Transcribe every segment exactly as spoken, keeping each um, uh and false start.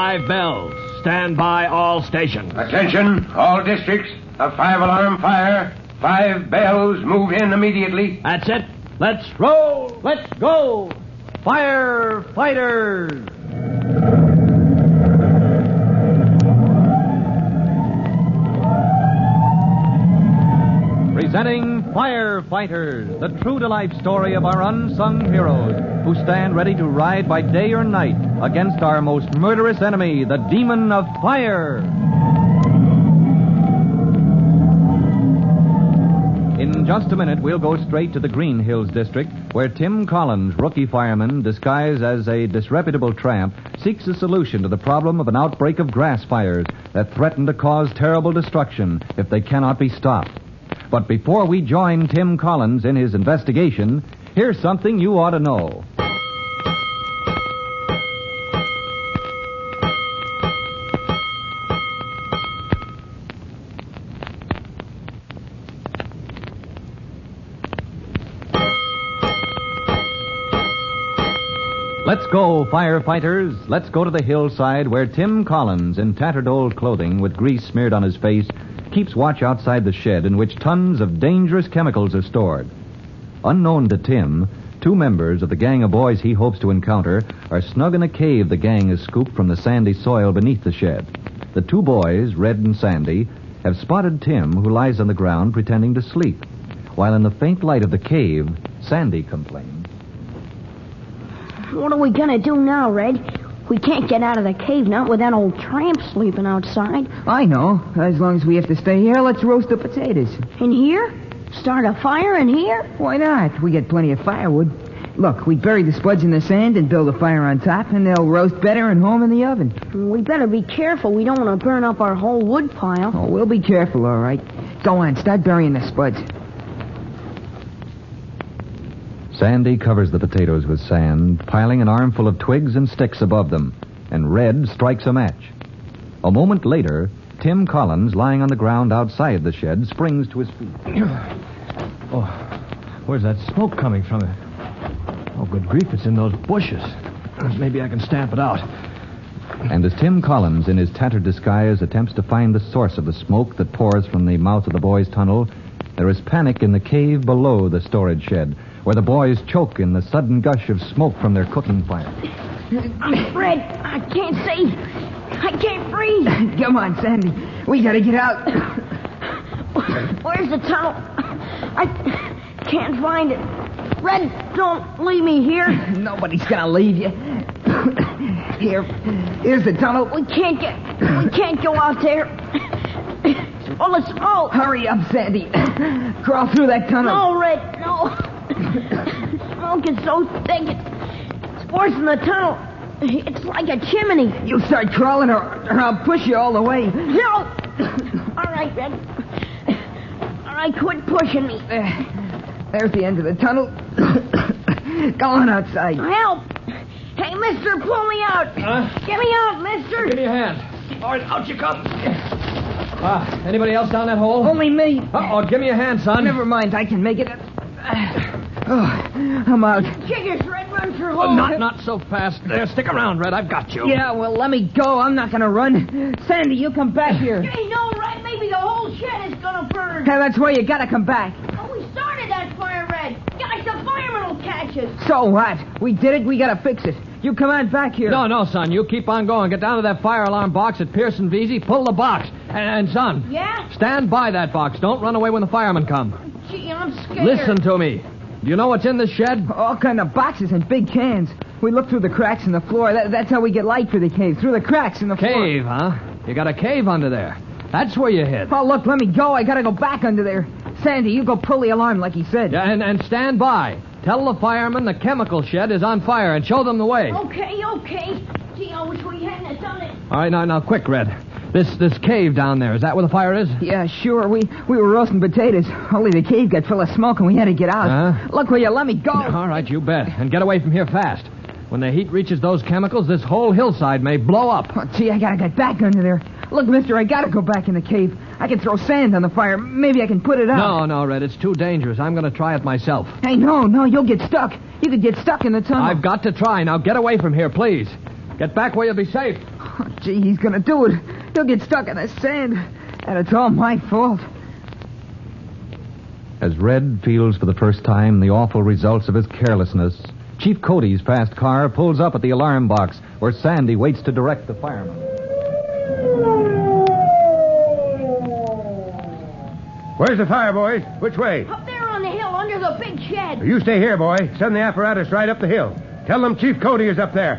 Five bells. Stand by all stations. Attention, all districts. A five-alarm fire. Five bells. Move in immediately. That's it. Let's roll. Let's go. Firefighters. Presenting Firefighters, the true-to-life story of our unsung heroes who stand ready to ride by day or night against our most murderous enemy, the demon of fire. In just a minute, we'll go straight to the Green Hills district, where Tim Collins, rookie fireman, disguised as a disreputable tramp, seeks a solution to the problem of an outbreak of grass fires that threaten to cause terrible destruction if they cannot be stopped. But before we join Tim Collins in his investigation, here's something you ought to know. Let's go, firefighters. Let's go to the hillside where Tim Collins, in tattered old clothing with grease smeared on his face, keeps watch outside the shed in which tons of dangerous chemicals are stored. Unknown to Tim, two members of the gang of boys he hopes to encounter are snug in a cave the gang has scooped from the sandy soil beneath the shed. The two boys, Red and Sandy, have spotted Tim, who lies on the ground pretending to sleep, while in the faint light of the cave, Sandy complains. What are we going to do now, Red? We can't get out of the cave, not with that old tramp sleeping outside. I know. As long as we have to stay here, let's roast the potatoes. In here? Start a fire in here? Why not? We get plenty of firewood. Look, we bury the spuds in the sand and build a fire on top, and they'll roast better and home in the oven. We better be careful. We don't want to burn up our whole wood pile. Oh, we'll be careful, all right. Go on, start burying the spuds. Sandy covers the potatoes with sand, piling an armful of twigs and sticks above them, and Red strikes a match. A moment later, Tim Collins, lying on the ground outside the shed, springs to his feet. Oh, where's that smoke coming from? Oh, good grief, it's in those bushes. Maybe I can stamp it out. And as Tim Collins, in his tattered disguise, attempts to find the source of the smoke that pours from the mouth of the boys' tunnel, there is panic in the cave below the storage shed, where the boys choke in the sudden gush of smoke from their cooking fire. Red, I can't see. I can't breathe. Come on, Sandy. We gotta get out. Where's the tunnel? I can't find it. Red, don't leave me here. Nobody's gonna leave you. Here, here's the tunnel. We can't get, we can't go out there. It's full of smoke. Hurry up, Sandy. Crawl through that tunnel. No, Red, no. Smoke is so thick, it's, it's worse than the tunnel. It's like a chimney. You start crawling or, or I'll push you all the way. No! All right, Red. All right, quit pushing me. There. There's the end of the tunnel. Go on outside. Help! Hey, mister, pull me out. Huh? Get me out, mister. Give me a hand. All right, out you come. Ah, anybody else down that hole? Only me. Uh-oh, give me a hand, son. Never mind, I can make it. Oh, I'm out. Jiggers, Red, run for Oh, home. not, not so fast. There, stick around, Red. I've got you. Yeah, well, let me go. I'm not going to run. Sandy, you come back here. Hey, no, Red, maybe the whole shed is going to burn. Yeah, that's where you got to come back. Oh, we started that fire, Red. Gosh, the firemen will catch us. So what? We did it. We got to fix it. You come on back here. No, no, son. You keep on going. Get down to that fire alarm box at Pearson Vesey. Pull the box. And, and, son. Yeah? Stand by that box. Don't run away when the firemen come. Gee, I'm scared. Listen to me. Do you know what's in the shed? All kind of boxes and big cans. We look through the cracks in the floor. That, that's how we get light for the cave. Through the cracks in the floor. Cave, huh? You got a cave under there. That's where you hid. Oh, look, let me go. I got to go back under there. Sandy, you go pull the alarm like he said. Yeah, and, and stand by. Tell the firemen the chemical shed is on fire and show them the way. Okay, okay. Gee, I wish we hadn't done it. All right, now, now, quick, Red. This this cave down there, is that where the fire is? Yeah, sure. We we were roasting potatoes. Only the cave got full of smoke and we had to get out. Huh? Look, will you let me go? All right, you bet. And get away from here fast. When the heat reaches those chemicals, this whole hillside may blow up. Oh, gee, I gotta get back under there. Look, mister, I gotta go back in the cave. I can throw sand on the fire. Maybe I can put it out. No, no, Red, it's too dangerous. I'm going to try it myself. Hey, no, no, you'll get stuck. You could get stuck in the tunnel. I've got to try. Now get away from here, please. Get back where you'll be safe. Oh, gee, he's gonna do it. He'll get stuck in the sand. And it's all my fault. As Red feels for the first time the awful results of his carelessness, Chief Cody's fast car pulls up at the alarm box where Sandy waits to direct the fireman. Where's the fire, boys? Which way? Up there on the hill under the big shed. You stay here, boy. Send the apparatus right up the hill. Tell them Chief Cody is up there.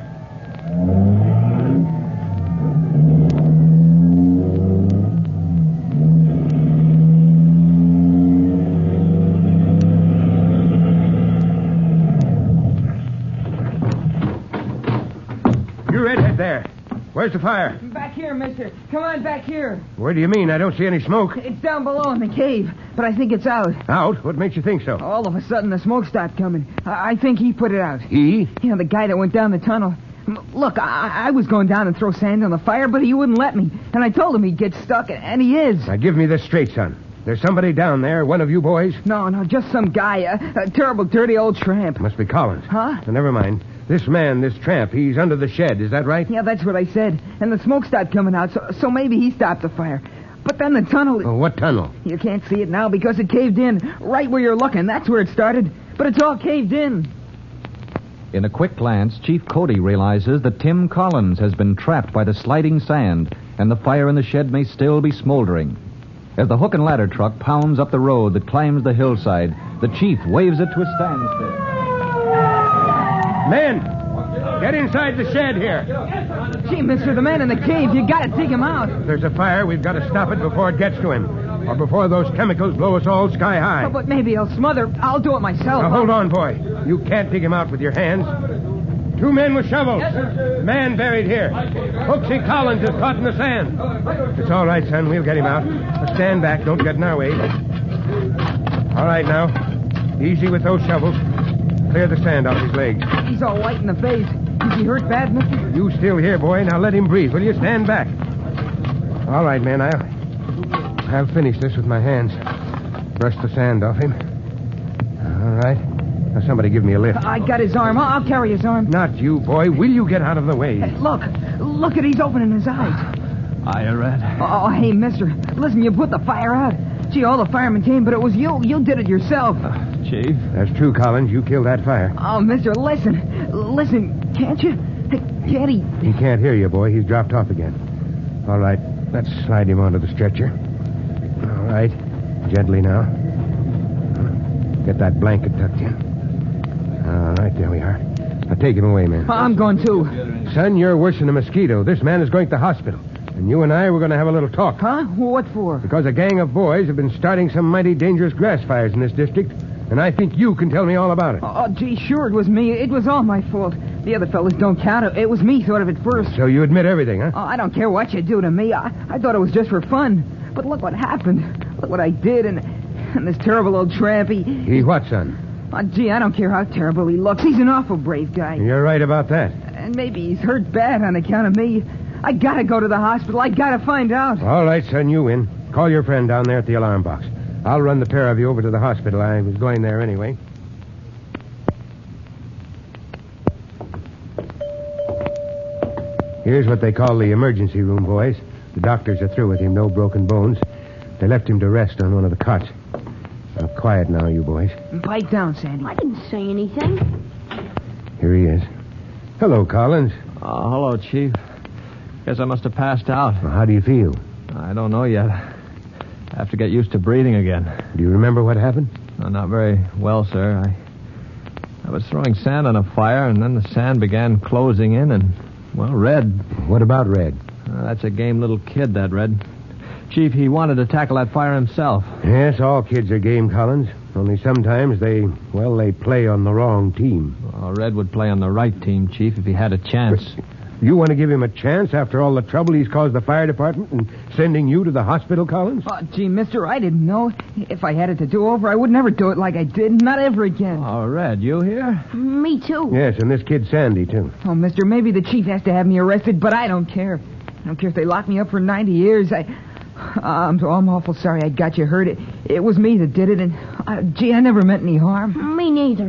You redhead there. Where's the fire? Back here, mister. Come on, back here. Where do you mean? I don't see any smoke. It's down below in the cave, but I think it's out. Out? What makes you think so? All of a sudden, the smoke stopped coming. I, I think he put it out. He? Yeah, the guy that went down the tunnel. M- Look, I-, I was going down and throw sand on the fire, but he wouldn't let me. And I told him he'd get stuck, and he is. Now, give me this straight, son. There's somebody down there, one of you boys? No, no, just some guy, a, a terrible, dirty old tramp. Must be Collins. Huh? Now, never mind. This man, this tramp, he's under the shed. Is that right? Yeah, that's what I said. And the smoke stopped coming out, so, so maybe he stopped the fire. But then the tunnel... Oh, what tunnel? You can't see it now because it caved in. Right where you're looking, that's where it started. But it's all caved in. In a quick glance, Chief Cody realizes that Tim Collins has been trapped by the sliding sand, and the fire in the shed may still be smoldering. As the hook and ladder truck pounds up the road that climbs the hillside, the chief waves it to a standstill. Men, get inside the shed here. Gee, mister, the man in the cave, you gotta dig him out. If there's a fire, we've got to stop it before it gets to him. Or before those chemicals blow us all sky high. Oh, but maybe he'll smother. I'll do it myself. Now, hold on, boy. You can't dig him out with your hands. Two men with shovels. Man buried here. Hooksy Collins is caught in the sand. It's all right, son. We'll get him out. Now stand back. Don't get in our way. All right, now. Easy with those shovels. Clear the sand off his legs. He's all white in the face. Is he hurt bad, mister? You still here, boy. Now let him breathe. Will you stand back? All right, man. I'll, I'll finish this with my hands. Brush the sand off him. All right. Now somebody give me a lift. I got his arm. I'll carry his arm. Not you, boy. Will you get out of the way? Hey, look. Look at he's opening his eyes. Hiya, Red. Oh, hey, mister. Listen, you put the fire out. Gee, all the firemen came, but it was you. You did it yourself. Uh, Chief? That's true, Collins. You killed that fire. Oh, mister, listen. Listen, can't you? Hey, can't he? He can't hear you, boy. He's dropped off again. All right. Let's slide him onto the stretcher. All right. Gently now. Get that blanket tucked in. All right, there we are. Now take him away, man. I'm going too. Son, you're worse than a mosquito. This man is going to the hospital. And you and I, we're going to have a little talk. Huh? What for? Because a gang of boys have been starting some mighty dangerous grass fires in this district. And I think you can tell me all about it. Oh, gee, sure, it was me. It was all my fault. The other fellas don't count. It was me thought of it first. So you admit everything, huh? Oh, I don't care what you do to me. I, I thought it was just for fun. But look what happened. Look what I did, and, and this terrible old tramp, he... He what, son? Oh, gee, I don't care how terrible he looks. He's an awful brave guy. You're right about that. And maybe he's hurt bad on account of me. I gotta go to the hospital. I gotta find out. All right, son, you win. Call your friend down there at the alarm box. I'll run the pair of you over to the hospital. I was going there anyway. Here's what they call the emergency room, boys. The doctors are through with him. No broken bones. They left him to rest on one of the cots. Now, quiet now, you boys. Pipe down, Sandy. I didn't say anything. Here he is. Hello, Collins. Oh, hello, Chief. Guess I must have passed out. Well, how do you feel? I don't know yet. I have to get used to breathing again. Do you remember what happened? No, not very well, sir. I I was throwing sand on a fire, and then the sand began closing in, and, well, Red. What about Red? Uh, that's a game little kid, that Red. Chief, he wanted to tackle that fire himself. Yes, all kids are game, Collins. Only sometimes they, well, they play on the wrong team. Well, Red would play on the right team, Chief, if he had a chance. You want to give him a chance after all the trouble he's caused the fire department and sending you to the hospital, Collins? Oh, gee, mister, I didn't know. If I had it to do over, I would never do it like I did. Not ever again. Oh, Red, you here? Me too. Yes, and this kid Sandy, too. Oh, mister, maybe the chief has to have me arrested, but I don't care. I don't care if they lock me up for ninety years. I... I'm, I'm awful sorry I got you hurt. It, it was me that did it, and, uh, gee, I never meant any harm. Me neither.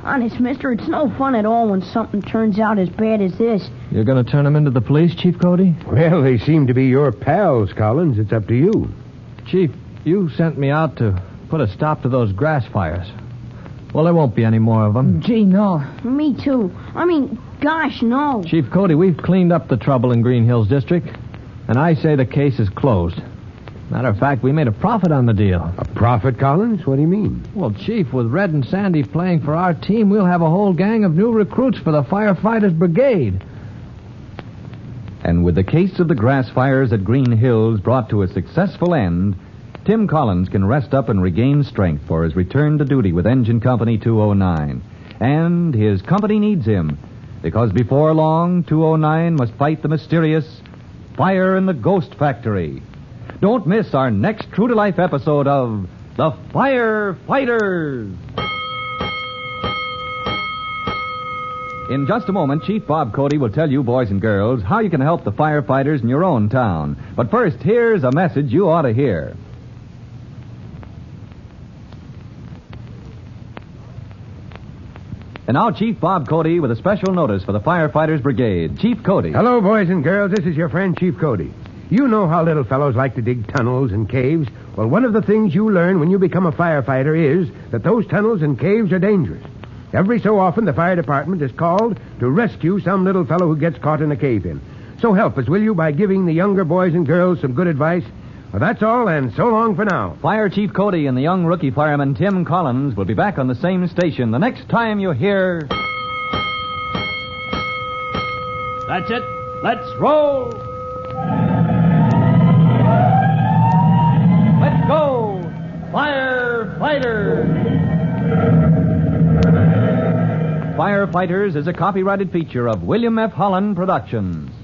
Honest, mister, it's no fun at all when something turns out as bad as this. You're going to turn them into the police, Chief Cody? Well, they seem to be your pals, Collins. It's up to you. Chief, you sent me out to put a stop to those grass fires. Well, there won't be any more of them. Gee, no. Me too. I mean, gosh, no. Chief Cody, we've cleaned up the trouble in Green Hills District, and I say the case is closed. Matter of fact, we made a profit on the deal. A profit, Collins? What do you mean? Well, Chief, with Red and Sandy playing for our team, we'll have a whole gang of new recruits for the Firefighters Brigade. And with the case of the grass fires at Green Hills brought to a successful end, Tim Collins can rest up and regain strength for his return to duty with Engine Company two oh nine. And his company needs him, because before long, two oh nine must fight the mysterious fire in the Ghost Factory. Don't miss our next true-to-life episode of The Firefighters. In just a moment, Chief Bob Cody will tell you, boys and girls, how you can help the firefighters in your own town. But first, here's a message you ought to hear. And now, Chief Bob Cody with a special notice for the Firefighters Brigade. Chief Cody. Hello, boys and girls. This is your friend, Chief Cody. You know how little fellows like to dig tunnels and caves. Well, one of the things you learn when you become a firefighter is that those tunnels and caves are dangerous. Every so often, the fire department is called to rescue some little fellow who gets caught in a cave-in. So help us, will you, by giving the younger boys and girls some good advice? Well, that's all, and so long for now. Fire Chief Cody and the young rookie fireman Tim Collins will be back on the same station the next time you hear... That's it. Let's roll. Let's go, Firefighters! Firefighters is a copyrighted feature of William F. Holland Productions.